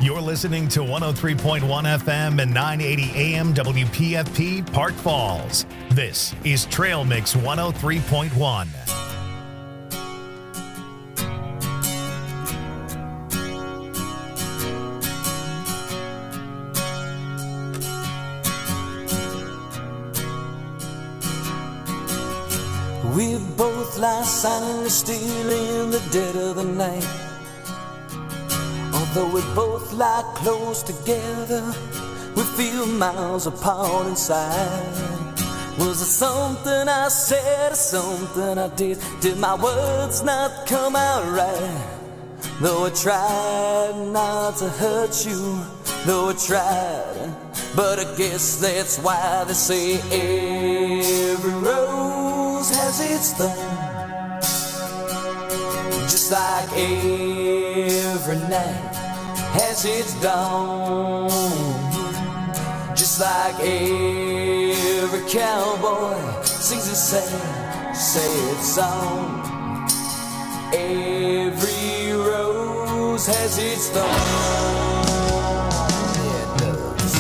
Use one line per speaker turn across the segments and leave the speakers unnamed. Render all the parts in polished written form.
You're listening to 103.1 FM and 980 AM WPFP Park Falls. This is Trail Mix 103.1.
We both lie silently still in the dead of the night. Although we both lie close together, we feel miles apart inside. Was it something I said or something I did? Did my words not come out right? Though I tried not to hurt you, though I tried, but I guess that's why they say every rose has its thorn. Just like every night has its dawn. Just like every cowboy sings a sad, sad song. Every rose has its thorn. Yeah, it does.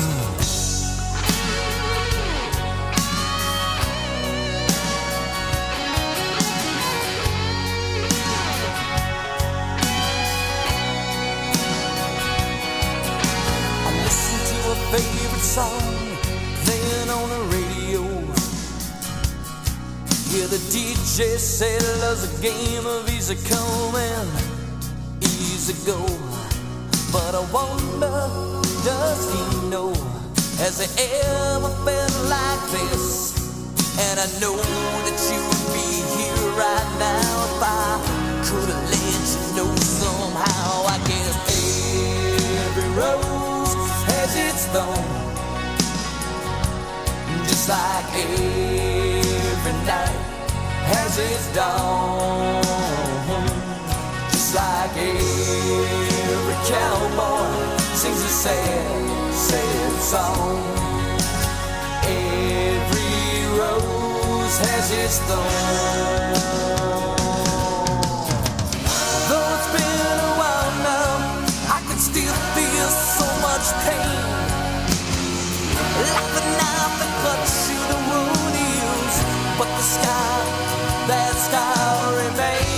I listened to a favorite song playing on the radio. Yeah, the DJ said love's a game of easy come and easy go. But I wonder, does he know? Has he ever felt like this? And I know that you would be here right now if I could have let you know somehow. I guess every rose has its thorn. Just like every night has its dawn. Just like every cowboy sings a sad, sad song. Every rose has its thorn. Though it's been a while now, I can still feel so much pain. Like the knife that cuts you, the wound heals, but the scar, that scar remains.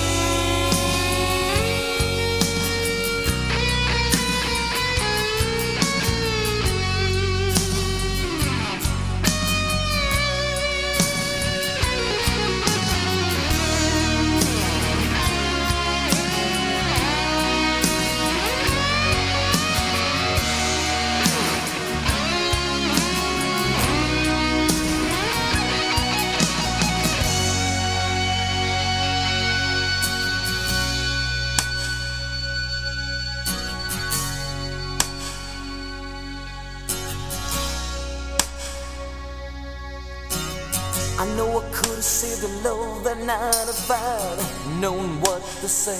I know I could have saved the love that night if I'd known what to say.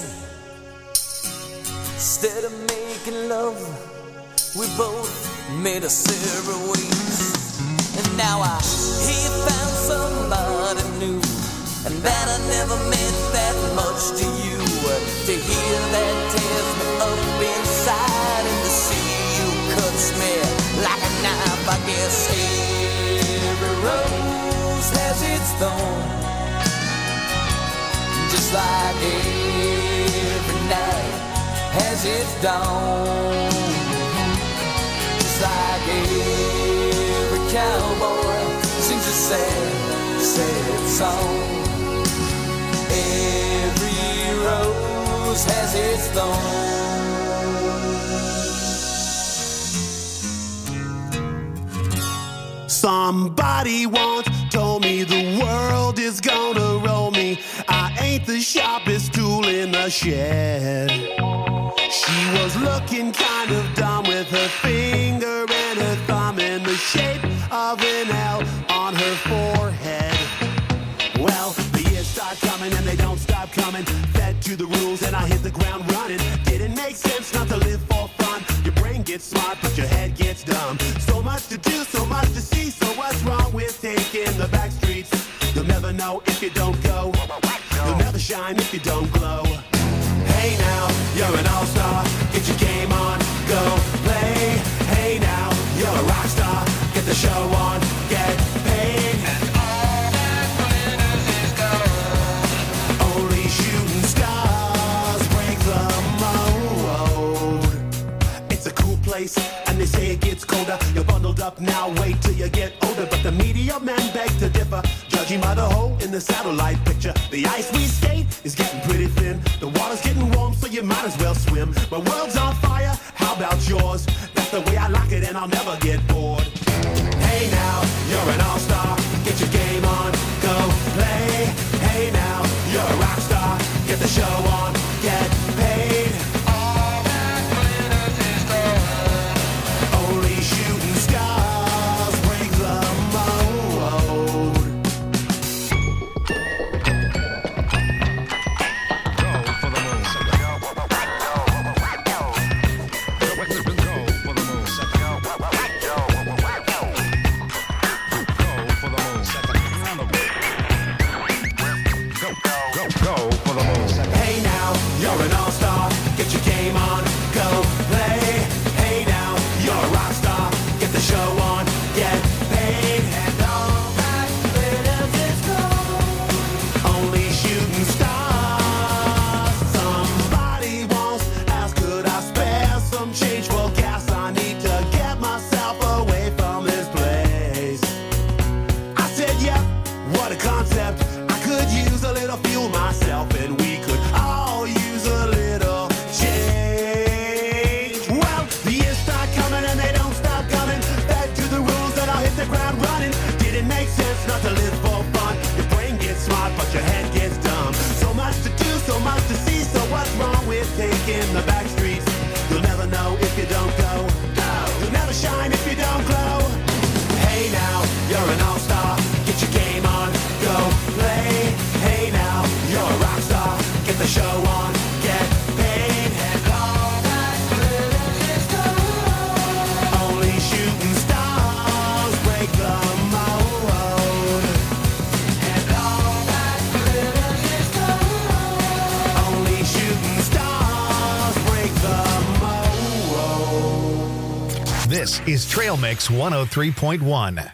Instead of making love, we both made a separate ways. And now I hear you found somebody new, and that I never meant that much to you. To hear that tears me up inside, and to see you cuts me like a knife. I guess every rose has its thorn. Just like every night has its dawn. Just like every cowboy sings a sad, sad song. Every rose has its thorn.
Somebody once told me the world is gonna roll me. I ain't the sharpest tool in the shed. She was looking kind of dumb with her finger and her thumb in the shape of an L on her forehead. Well, the years start coming and they don't stop coming. Fed to the rules and I hit the ground running. Didn't make sense not to live for fun. Your brain gets smart but your head gets dumb. So much to do, so much to see. So what's wrong with taking the back streets? You'll never know if you don't go. You'll never shine if you don't glow. Hey now, you're an all-star. Get your game on, go. place, and they say it gets colder. You're bundled up now, wait till you get older. But the media men beg to differ, judging by the hole in the satellite picture. The ice we skate is getting pretty thin. The water's getting warm, so you might as well swim. My world's on fire, how about yours? That's the way I like it, and I'll never get bored. Hey now, you're an all-star. Get your game on, go play. Hey now, you're a rock star. Get the show on, get paid. All that glitters is gold. Only shooting stars break the mold.
Go for the moon. Go for the moon. Go for the moon.
Hey now, you're an all-star. Get your game on, go play. Hey now, you're a rock star. Get the show on, get paid. And all that glitters is gold. Only shooting stars. Somebody once asked, could I spare some change for gas? I need to get myself away from this place. I said, yeah, what a concept. I could use a little fuel myself, and we could all use a little change. Well, the years start coming and they don't stop coming. Back to the rules that I'll hit the ground running. Didn't make sense not to live for fun. Your brain gets smart, but your head gets dumb. So much to do, so much to see. So what's wrong with taking the back streets? You'll never know if you don't go. You'll never shine if you don't glow. Hey now, you're an all-star. Get your game on, go play. Hey now, you're a rock star. Get the show on, get paid. And all that glitters is gold. Only shooting stars break the mold. And all that glitters is gold. Only shooting stars break the mold.
This is Trail Mix 103.1.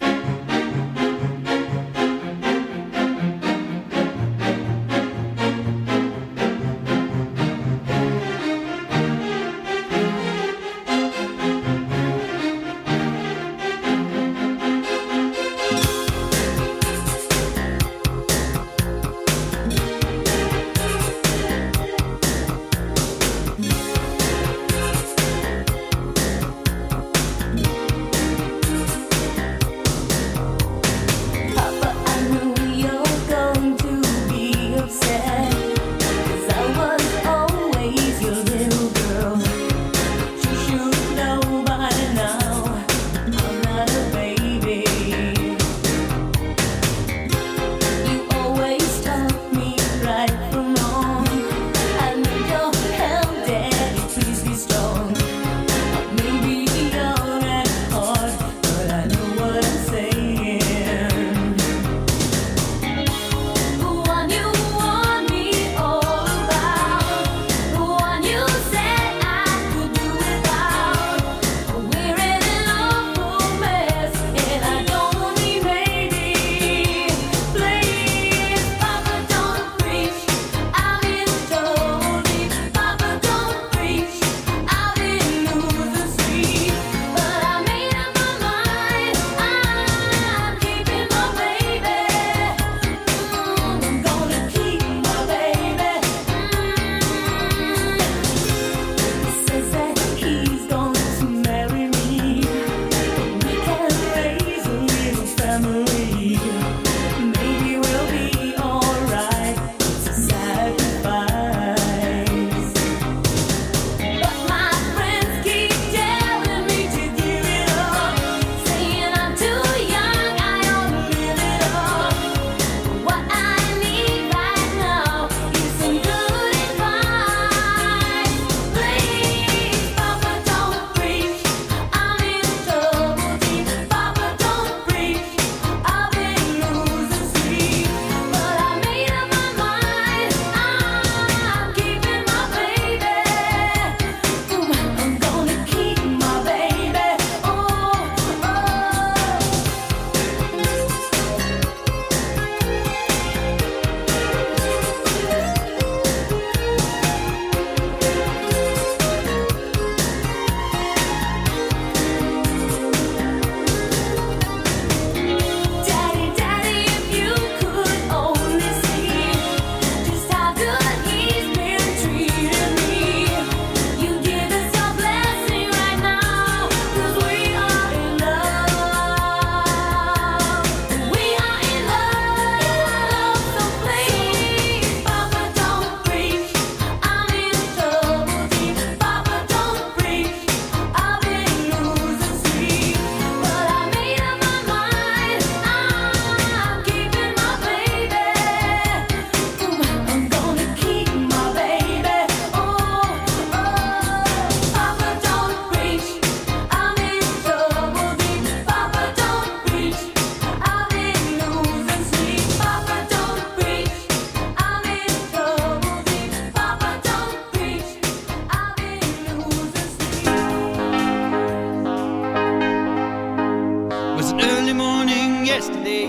yesterday.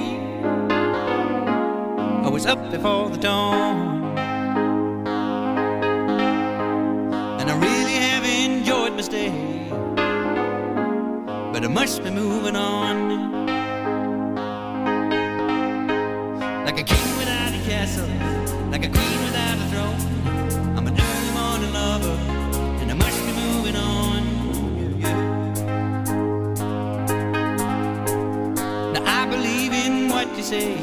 I was up before the dawn, and I really have enjoyed my stay, but I must be moving on. Like a king without a castle, like a queen without a throne, I'm an early morning lover, and I must be moving on. Yeah, yeah. Now I believe in what you say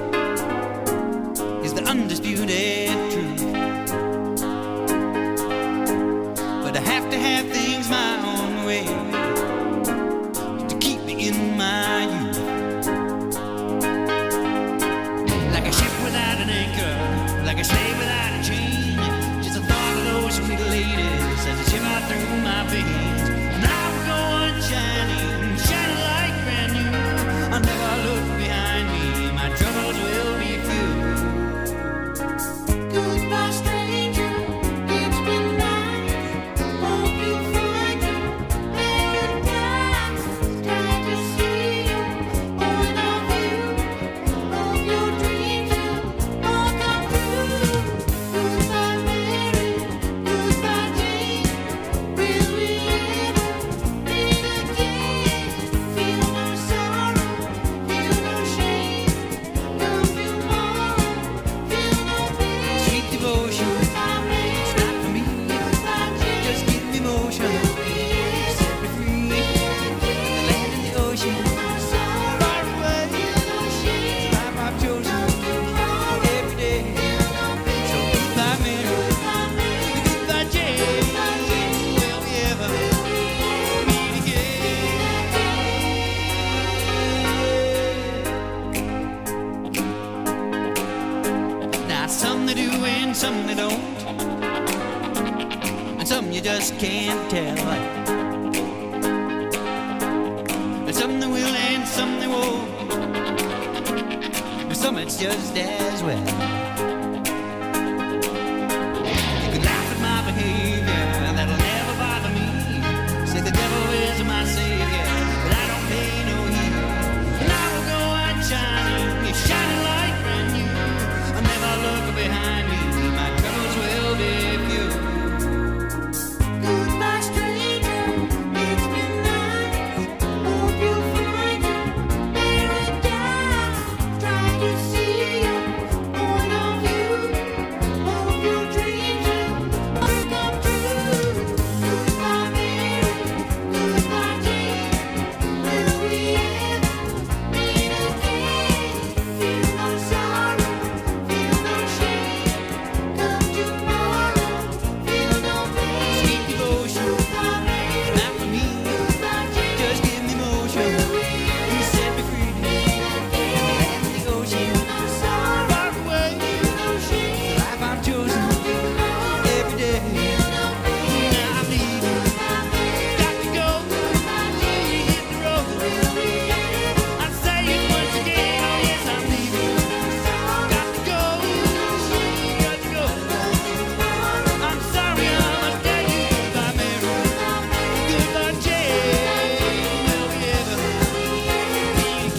is the undisputed truth, but I have to have things my own way to keep me in my youth. Like a ship without an anchor, like a slave without a chain, just the thought of those sweet ladies as they shiver through my veins. And I will go on shining, shining like brand new. I'll never look behind me, my troubles will be few.
Goodbye, stranger, it's been nice. Hope you find your paradise. Tried to see you, point of view. Hope your dreams will all come true. Goodbye, Mary, goodbye, Jane. Will we ever meet again? Feel no sorrow, feel no shame. Come tomorrow, feel no pain.
Sweet devotion,
Goodbye, Mary,
it's not for me.
goodbye, Jane.
Just give me motion, set me free. The land and the ocean, far away. Life I've chosen every day. So goodbye, Mary, goodbye, Jane. Will we ever meet again? Now some they do and some they don't, and some you just can't tell. And some they will and some they won't, but some it's just as well. You can laugh at my behavior, that'll never bother me. Say the devil is my savior, but I don't pay no heed. And I will go on shining, shining like brand new. I'll never look behind me, my troubles will be few.
Goodbye, stranger, it's been nice. Hope you find your paradise. Try to see your point of view. Hope your dreams will all come true. Goodbye, Mary, goodbye, Jane. Will we ever meet again? Feel no sorrow, feel no shame. Come tomorrow, feel no pain.
Sweet devotion,
Goodbye, Mary,
not for me.
goodbye, Jane.
Just give me motion, you set me free. The land and the ocean, far away. Life I've chosen every day. Now I'm leaving, got to go. Hit the road. I'm saying once again, oh yes, I'm leaving. Got to go, got to go. I'm sorry, I must tell you goodbye, Mary. Goodbye, Jane. Will we ever meet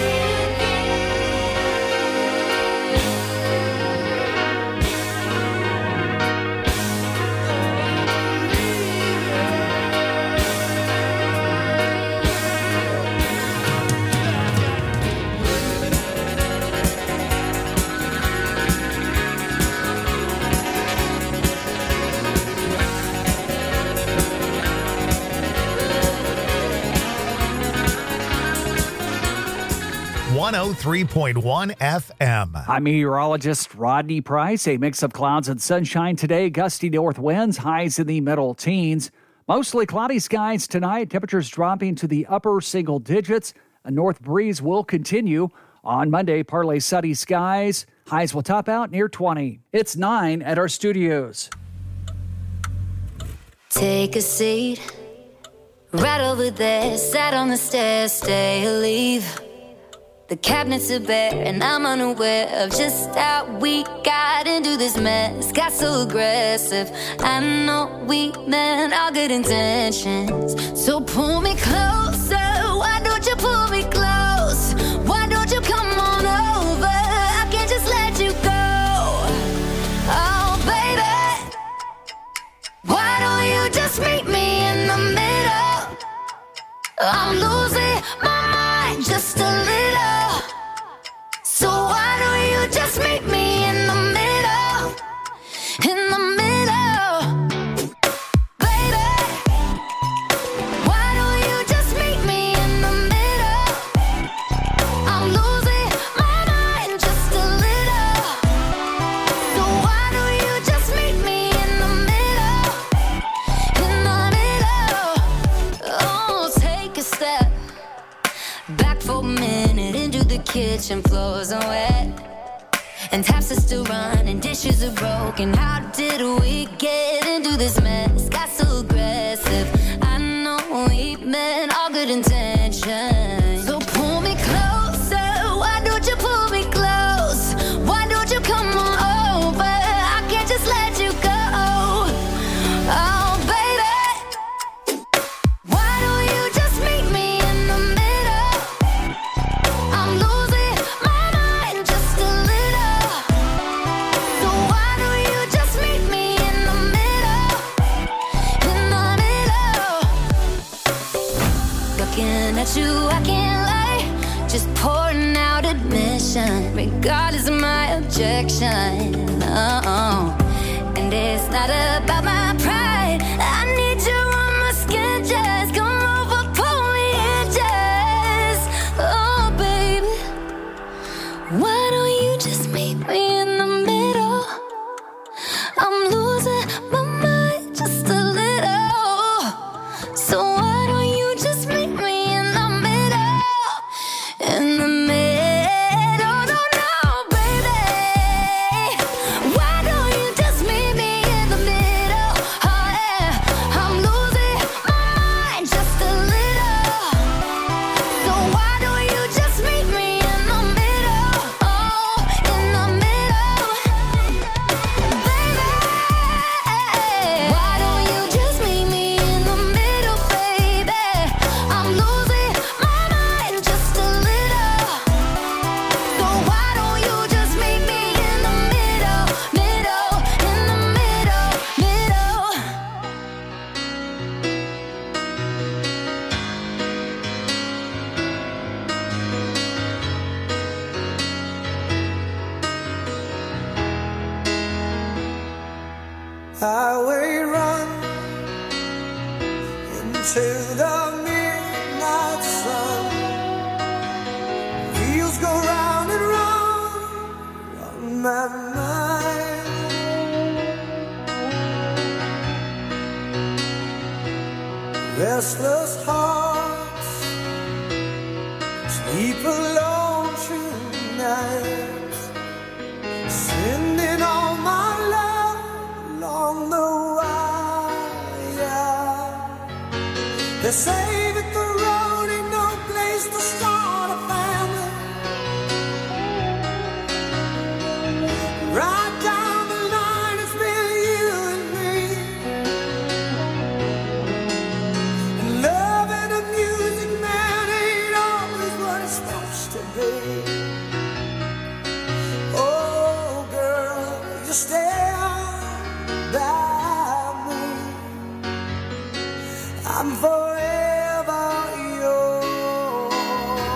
One 103.1 FM.
I'm meteorologist Rodney Price. A mix of clouds and sunshine today. Gusty north winds, highs in the middle teens. Mostly cloudy skies tonight. Temperatures dropping to the upper single digits. A north breeze will continue. On Monday, partly sunny skies. Highs will top out near 20. It's 9 at our studios.
Take a seat right over there. Sat on the stairs, stay or leave. The cabinets are bare and I'm unaware of just how we got into this mess. Got so aggressive. I know we meant all good intentions. So pull me closer. Why don't you pull me close? Why don't I'm losing my mind just a little. So why don't you just meet me in the middle? In the middle, baby. Why don't you just meet me in the middle? I'm losing my mind just a little. So why don't you just meet me in the middle? In the middle. Oh, take a step back for a minute into the kitchen. Floors are wet and taps are still running, dishes are broken. How did we get into this mess? Got so aggressive. I know we meant all good intentions. So pull me closer. Why don't you pull me close? Why don't you come on over? I can't just let you go. Oh, baby. Why don't you just meet me in the middle? I'm losing my mind just a little. So why don't you just meet me in the middle? In the middle. Looking at you, I can't lie. Just pouring out admission, regardless of my objection. Oh, and it's not about my pride. I need you on my skin, just come over, pull me in, just. Oh, baby. Why don't you just meet me in the middle? I'm losing my mind just a little. So why don't you just meet me in the middle? In the middle, no, no, baby. Why don't you just meet me in the middle? Oh, yeah. I'm losing my mind just a little. So why don't you just meet me in the middle? Oh, in the middle, baby. Why don't you just meet me in the middle, baby? I'm losing my mind just a little. So why don't you just meet me in the middle, middle, in the middle, middle?
Highway run into the midnight sun. Wheels go round and round on my mind. Restless hearts sleep alone tonight, sending all my love along the wire. They say that the road ain't no place to start a family. Right down the line, it's been you and me. And love and the music, man, ain't always what it's supposed to be. Oh, girl, you stand by me. I'm forever yours.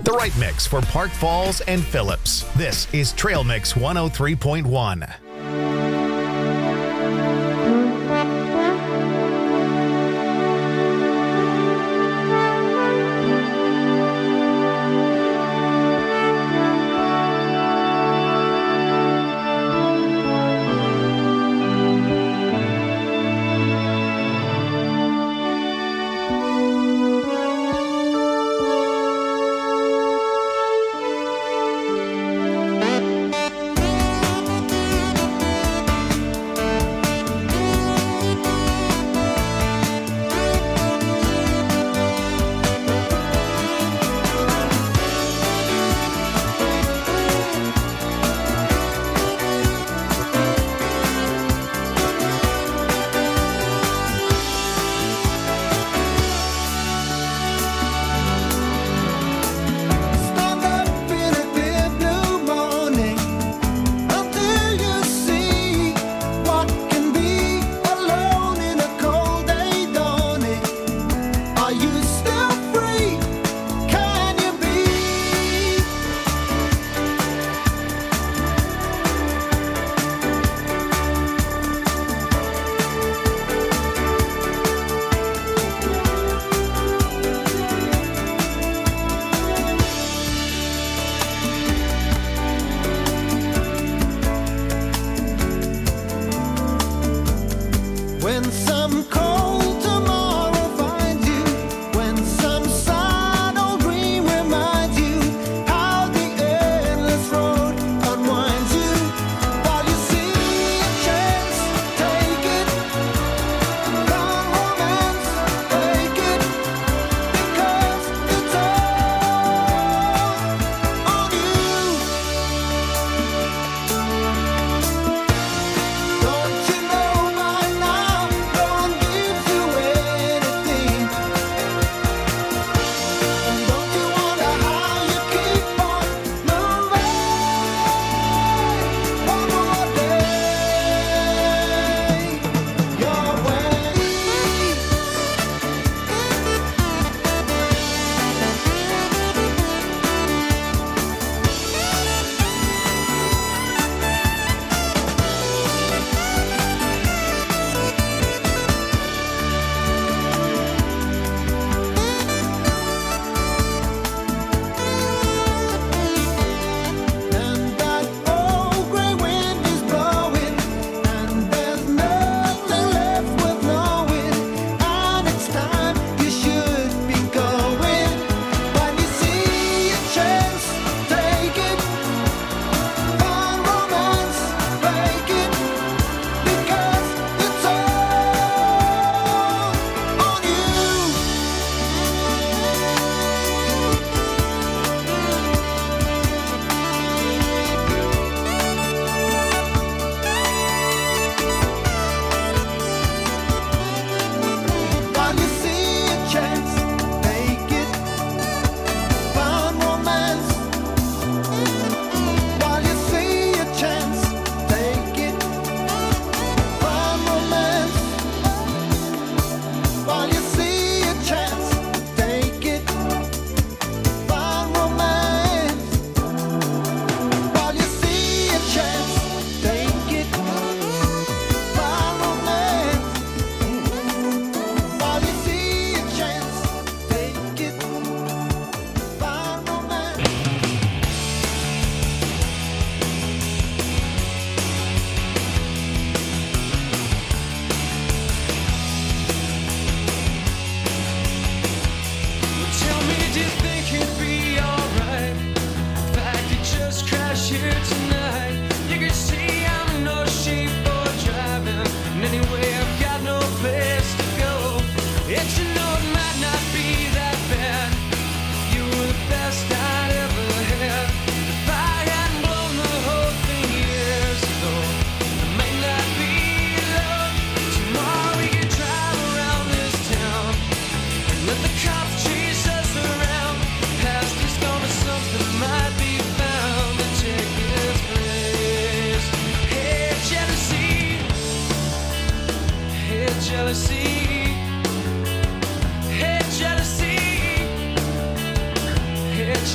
The right mix for Park Falls and Phillips. This is Trail Mix 103.1.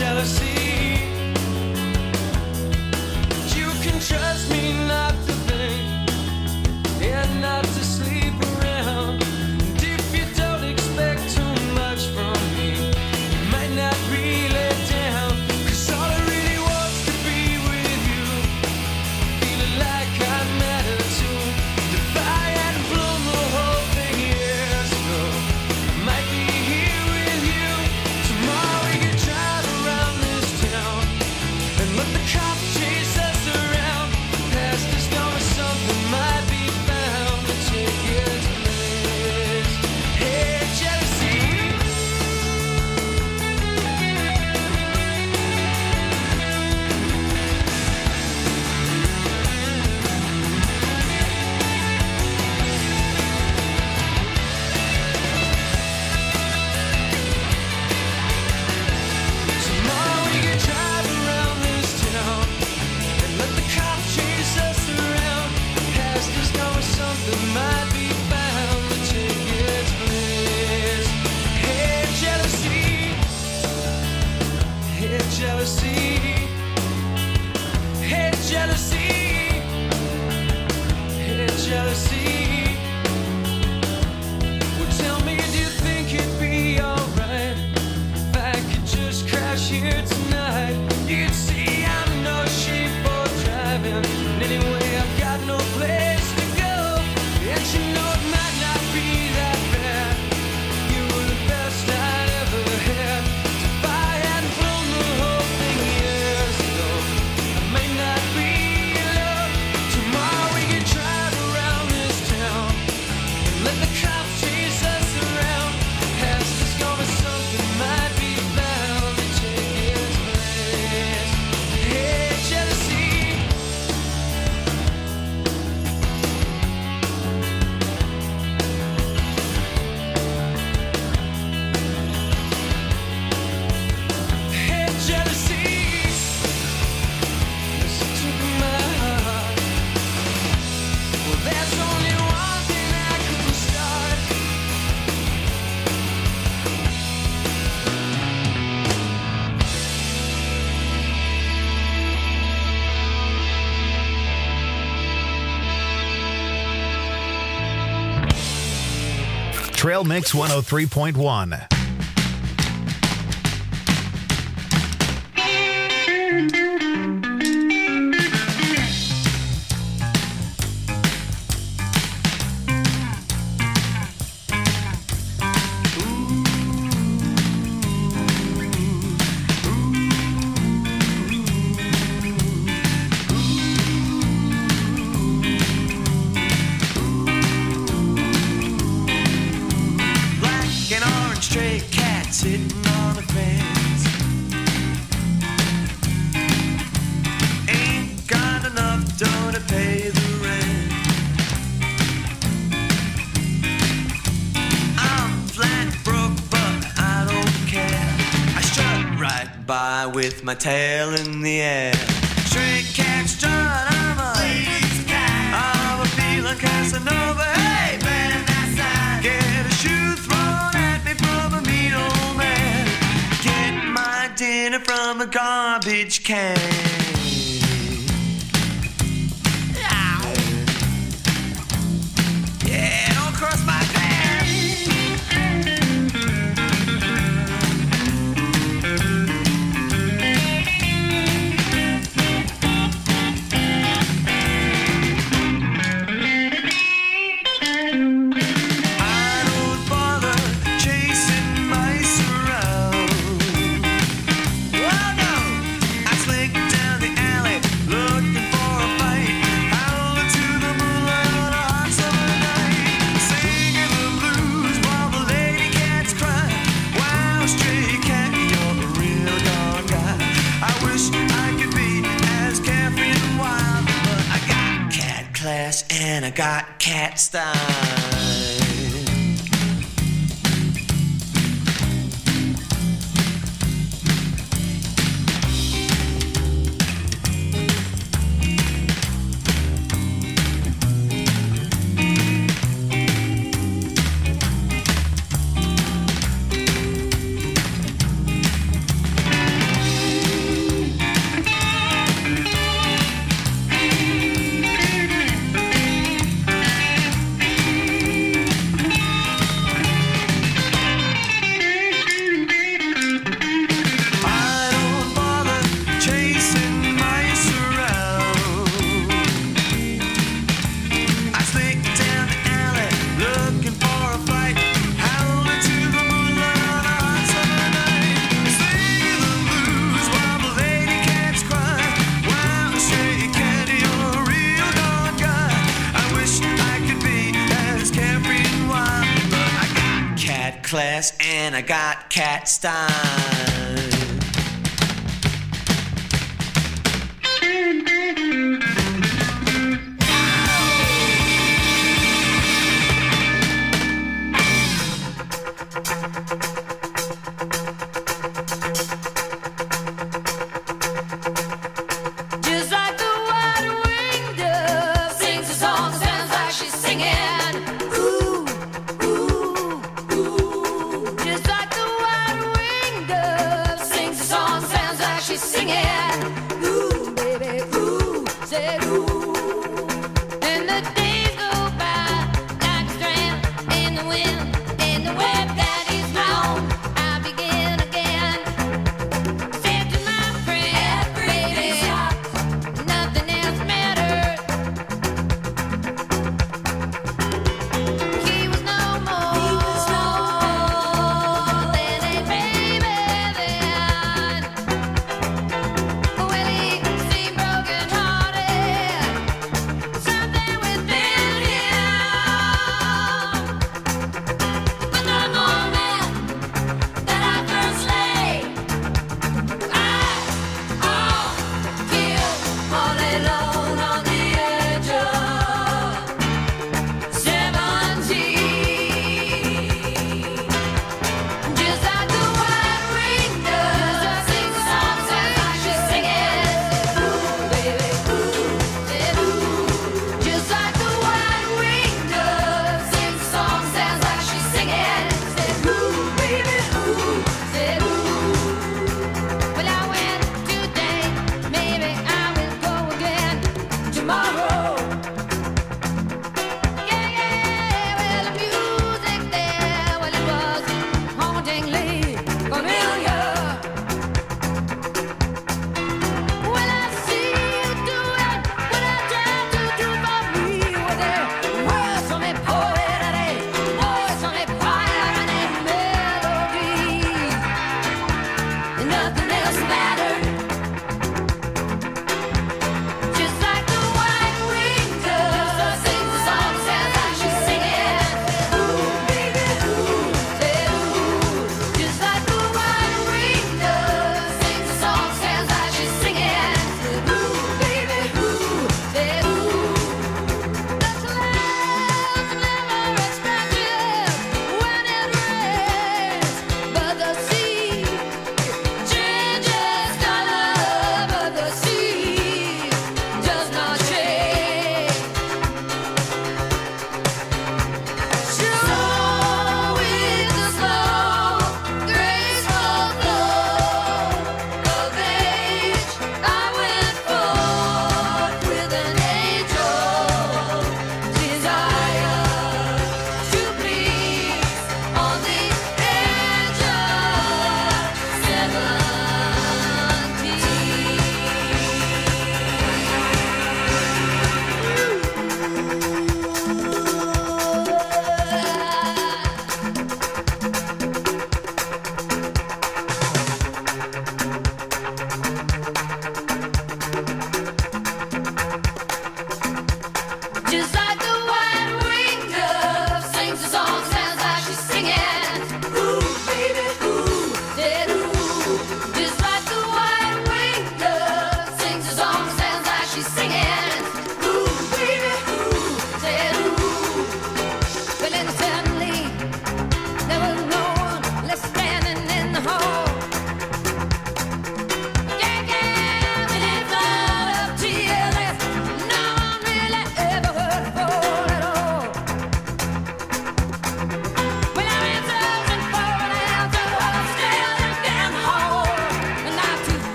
jealousy. You can trust me not to think and not to sleep around. And if you don't expect too much from me, you might not really down. 'Cause all I really want's to be with you, feeling like I matter too. If I hadn't blown the whole thing years ago, I might be here with you. Tomorrow we can drive around this town and let the cops chase us around. Past is gone, something might be found to take its place. Hey, jealousy. Tomorrow we can drive around this town and let the cops chase us around. Past is gone, something might be found to take its place. Hey, jealousy. Hey, jealousy. Hey, jealousy. Hey, jealousy. Well, tell me, do you think it'd be alright if I could just crash here tonight? You can see I'm in no shape for driving, and anyway I've got no place to go. And you know it might not be that bad. You were the best I'd ever had. If I hadn't blown the whole thing years ago, I may not be in love. Tomorrow we can drive around this town and let the cops chase us around. Past is gone, but something might be found to take its place. Hey, jealousy. Hey, jealousy. Listen to my heart. Well, there's only one thing I could start.
Trail Mix 103.1.
Black and orange stray cat sitting on the fence. Ain't got enough dough to pay the rent. I'm flat broke, but I don't care. I strut right by with my tail in the air. Stray cat strut, I'm a lady's cat. I'm a feeling Casanova. Hey, man, get a shoe thrown at me from a mean old man. Get my dinner from a garbage can. Yeah, don't cross my path. I don't bother chasing mice around. Oh no, I slink down the alley looking for a fight. Howling to the moonlight on a hot summer night, singing the blues while the lady cats cry. Wow, stray cat, you're a real gone guy. I wish I could be as carefree and wild, but I got cat class and I got cat style.
and I got cat style.
Just like the white-winged dove sings a song, sounds like she's singing. Ooh, ooh, ooh. Just like the white-winged dove sings a song, sounds like she's singing. Ooh, baby, ooh, said ooh. And the days go by like a strand in the wind, in the web that is long. I begin again. Said to my friend, baby, nothing else matters. He was no more than a baby then.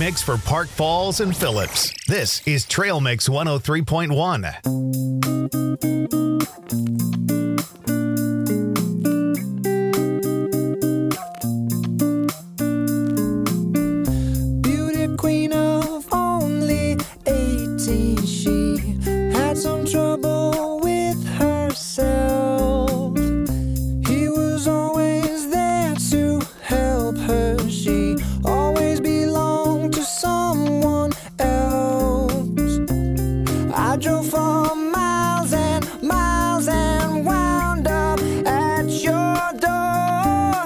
mix for Park Falls and Phillips. This is Trail Mix 103.1.
Beauty queen of only 18, she had some trouble with herself. He was always there to help her. She always belonged to someone else. I drove for miles and miles and wound up at your door.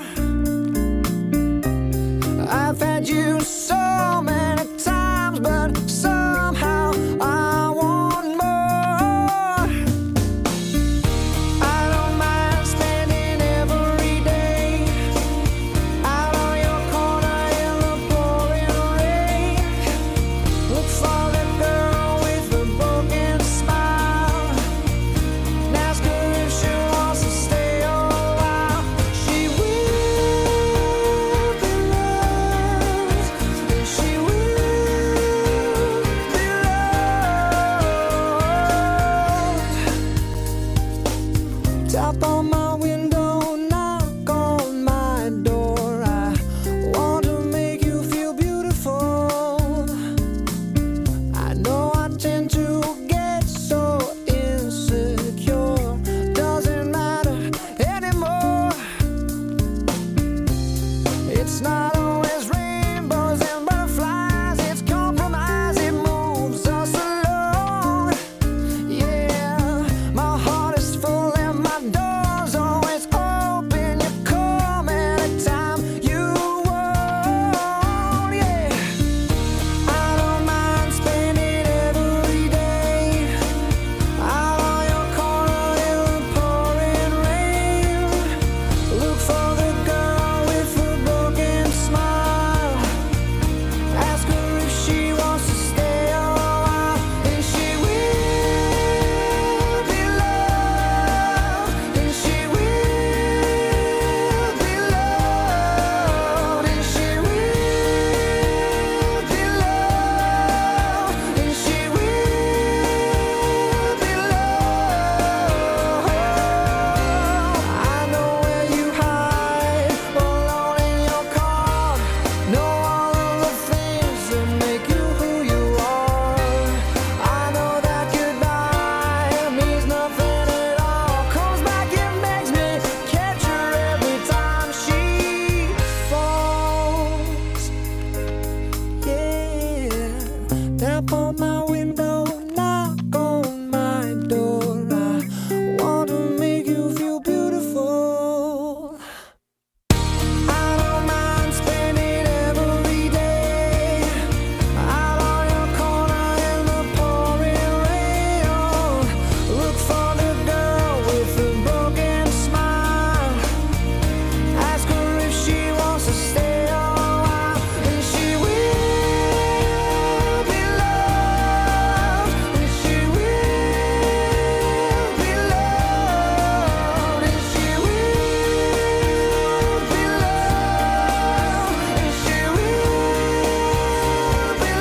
I've had you so many times, but somehow I want more. I don't mind spending every day out on your corner in the pouring rain. Look for the girl with the broken smile and ask her if she wants to stay a while. She will be loved, and she will be loved. Tap on my window, knock on my door. I want to make you feel beautiful. I know I tend to get so insecure. Doesn't matter anymore. It's not always rainbows and butterflies. It's compromise. It moves us along. Yeah, my heart is full and my door's always open. You come anytime you want. Yeah, I don't mind spending every day out on your corner in the pouring rain. Look for the girl with the broken smile. Ask her if she wants to stay a while, and she will be loved, and she will be loved, and she will be loved, and she will be loved. I know where you hide, alone in your car. Know all of the things that make you who you are. I know that goodbye means nothing at all. Comes back and makes me catch her every time she falls. Yeah, tap on my window, knock on my door. I want to make you feel beautiful. I don't mind spending every day out on your corner in the pouring rain. Look for the girl with the broken smile. Ask her if she wants to stay a while, and she will be loved, and she will be loved, and she will be loved, and she will be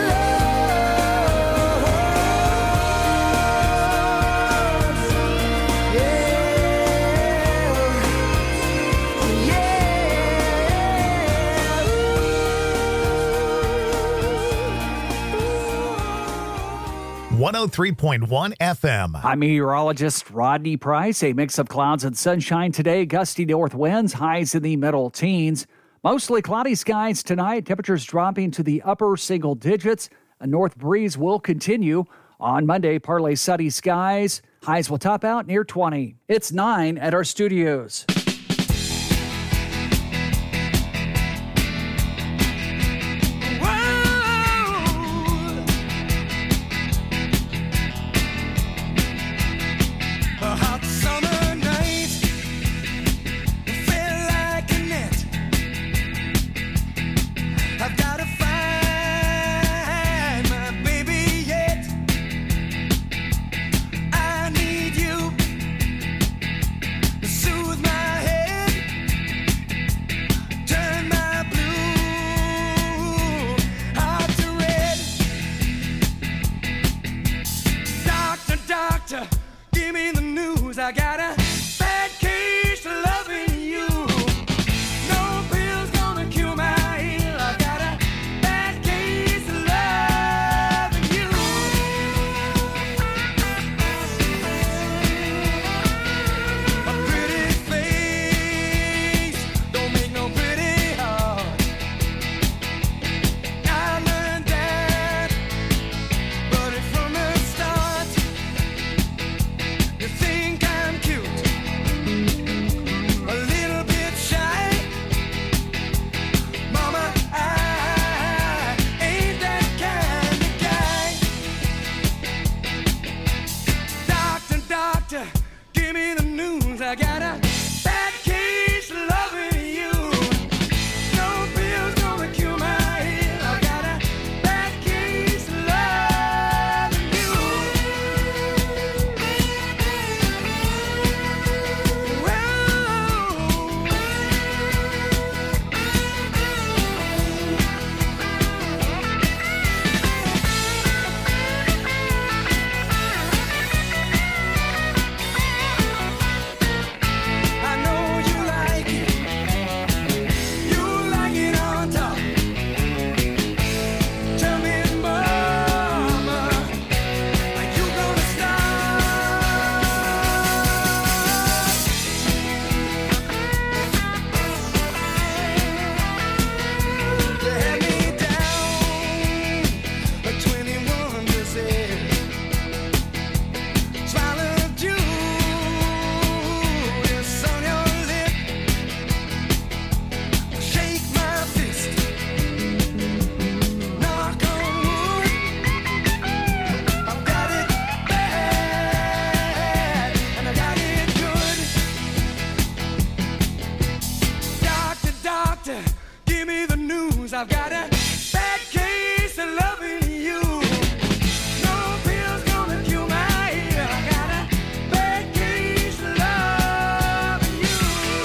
loved.
103.1 FM.
I'm meteorologist Rodney Price. A mix of clouds and sunshine today. Gusty north winds, highs in the middle teens. Mostly cloudy skies tonight. Temperatures dropping to the upper single digits. A north breeze will continue. On Monday, partly sunny skies. Highs will top out near 20. It's 9 at our studios.
A hot summer night felt like a net. I've got to find my baby yet. I need you to soothe my doctor, give me the news. I got a bad case of loving you. No pill's gonna cure my ill. I got a bad case of loving you. A pretty face don't make no pretty heart. I learned that, but it's from the start. You think I'm cute, a little bit shy. Mama, I ain't that kind of guy. Doctor, doctor, give me the news. I got a bad case of loving you. No pill's gonna cure my ill. I got a bad case of loving you. I know you like it. You like it on top. Tell me, mama, are you gonna stop? You had me down a 21%. Swallowed you, it's on your lip. Shake my fist, knock on wood. I've got it bad, and I got it good. Doctor, doctor, give me the news. I've got a bad case of loving you. No pill's gonna cure my ill. I got a bad case of loving you.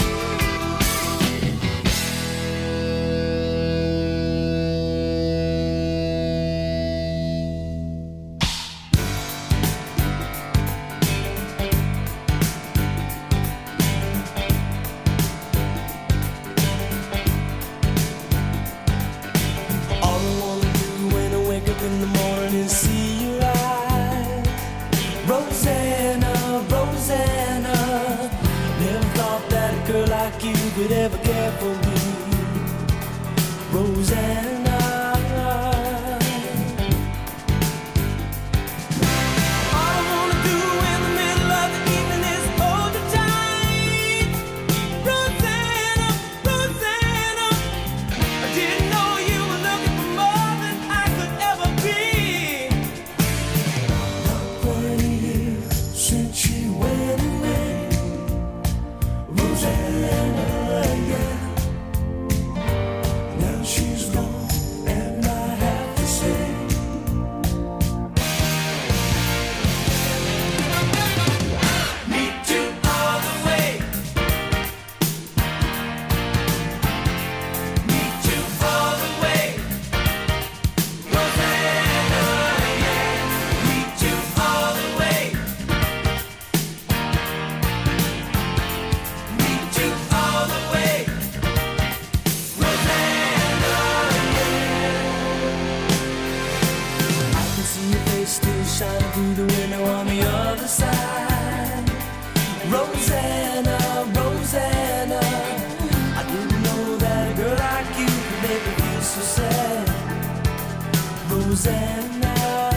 All I wanna do when I wake up in the morning is see your eyes. Rosanna, Rosanna, never thought that a girl like you could ever care for me. Rosanna. All I wanna do in the middle of the evening is hold you tight. Rosanna, Rosanna, I didn't know you were looking for more than I could ever be. Not quite a year since she went away. Rosanna, yeah. Now she's gone, and I have to say, me too all the way. Me too all the way. Rosanna, yeah. Me too all the way. Me too all the way. Rosanna, yeah. I can see your face still shining through the window on the other side. Rosanna, Rosanna, I didn't know that a girl like you could make me feel so sad. Rosanna.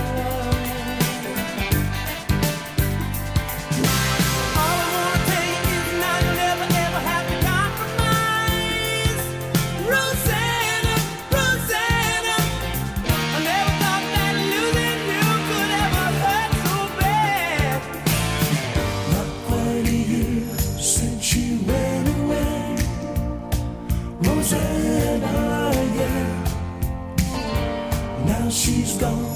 All I wanna tell you is now you'll never ever have to compromise. Rosanna, Rosanna, I never thought that losing you could ever hurt so bad. Not quite a year since she went away. Rosanna, yeah. Now she's gone,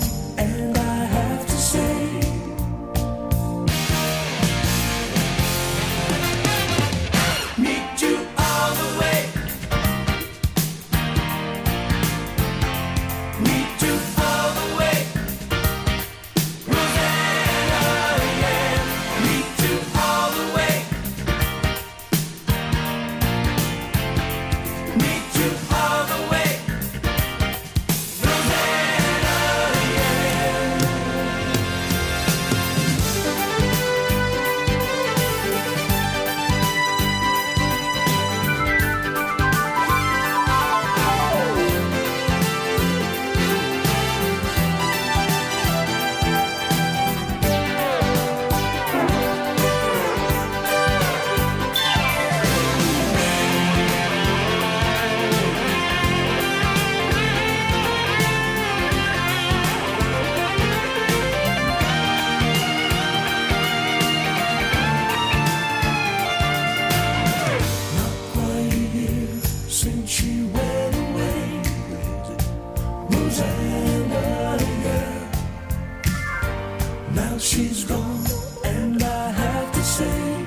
Now she's gone, and I have to say,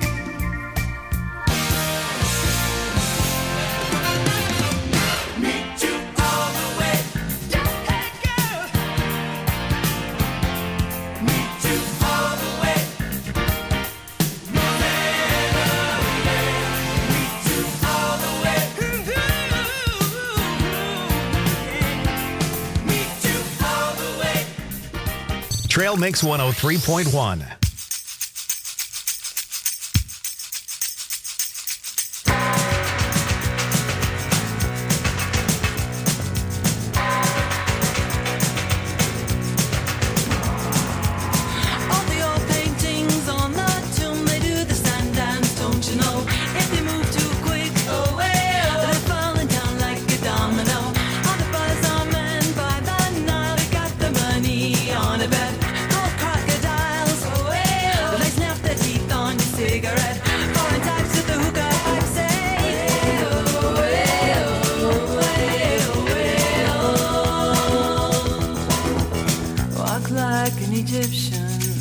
meet you all the way. Hey girl, meet you all the way. Meet you all the way. Meet you all the way.
Trail Mix 103.1.
All the old paintings on the tomb, they do the sand dance, don't you know? If they move too quick, oh well, they're falling down like a domino. All the buzz on men by the Nile, they got the money on a bet. Gold crocodiles, oh well, they snap their teeth on your cigarette. Foreign types with the hookah pipe say, oh well, oh well. Walk like an Egyptian.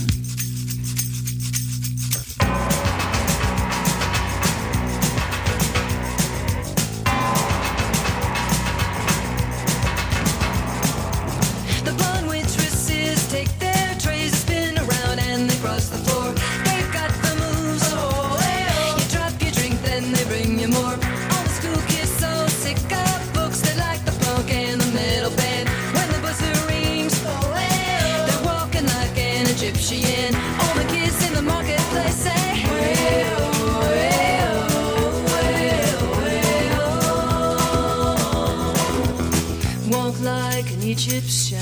The blonde waitresses take their trays, spin around, and they cross the floor. They've got the moves, oh well. You drop your drink, then they bring you more. All the school kids so sick of books, they like the punk and the metal band. When the buzzer rings, oh well, they're walking like an Egyptian. All the kids in the marketplace say, well, well, well, well. Walk like an Egyptian.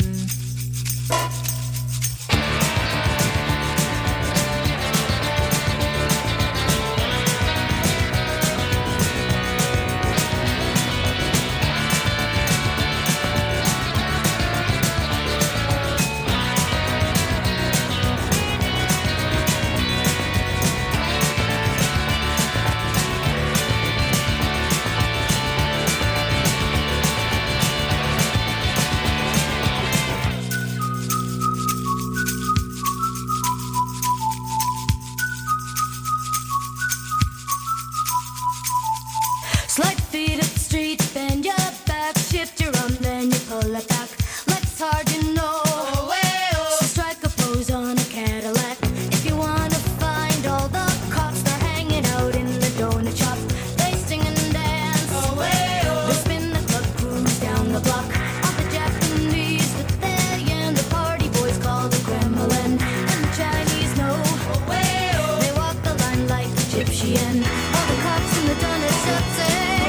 Slide feet up the street, bend your back, shift your arm, then you pull it back. Legs hard, you know. So strike a pose on a Cadillac. If you wanna find all the cops, they're hanging out in the donut shop. They sing and dance. They spin the club, cruise down the block. All the Japanese with their yen, the party boys call the Kremlin. And the Chinese know. They walk the line like Egyptian. All the cops in the donut shop say,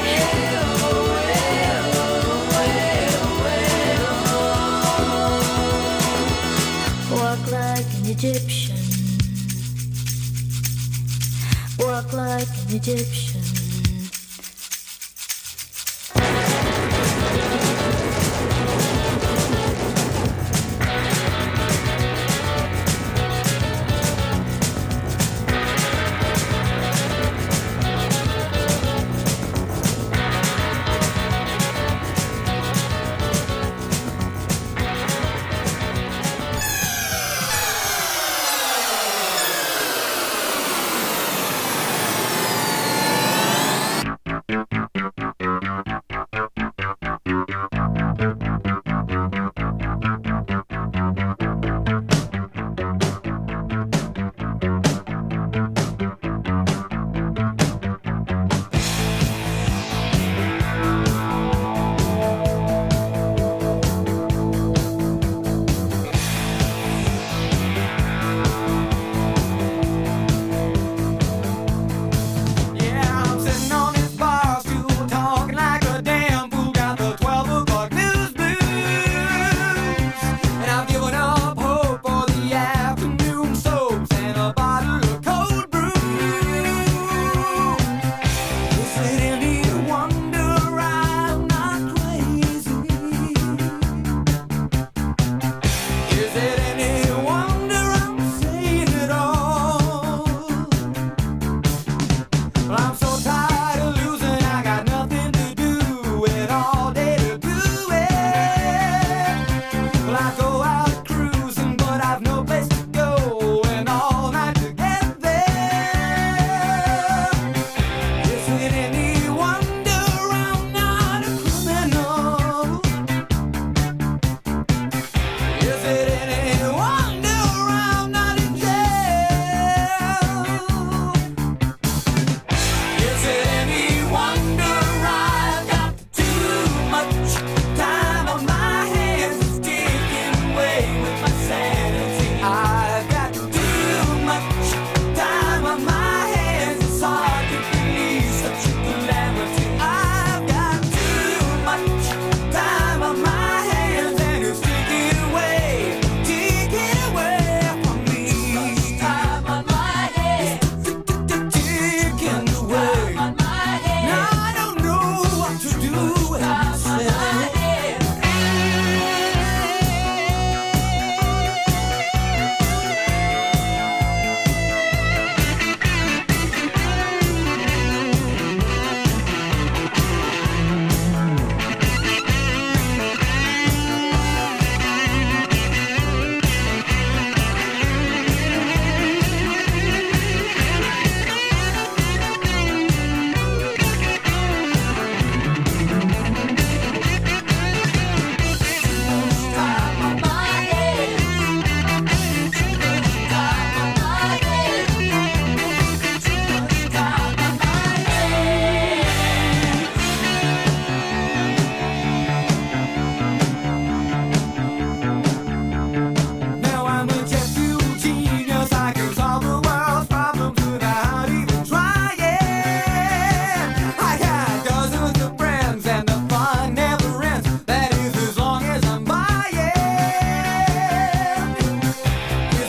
walk like an Egyptian. Walk like an Egyptian.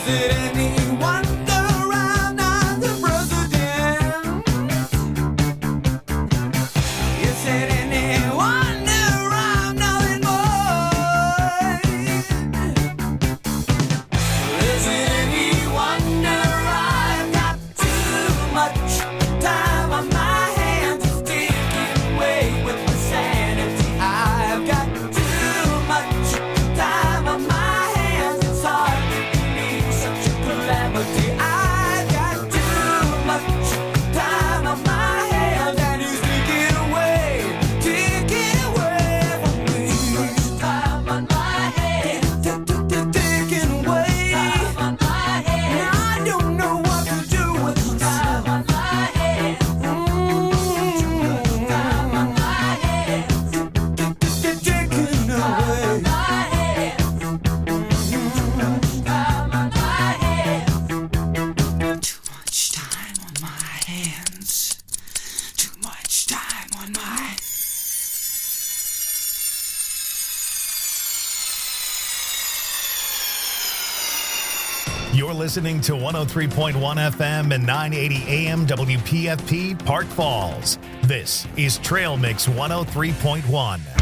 it any wonder I'm not the president? Is it any wonder I'm nothing more? Is it any wonder I've got too much time on my hands? It's taking away with my sanity. I've got too much time on my hands. It's hard to believe such a calamity. I've got too much time on my hands, and he's taking away from me. Too much time on my hands, taking away time on my hands. Now I don't know what to do with this time on my hands. Time on my hands, taking away. Too much time on my hands. Too much time on my.
You're listening to 103.1 FM and 980 AM WPFP Park Falls. This is Trail Mix 103.1.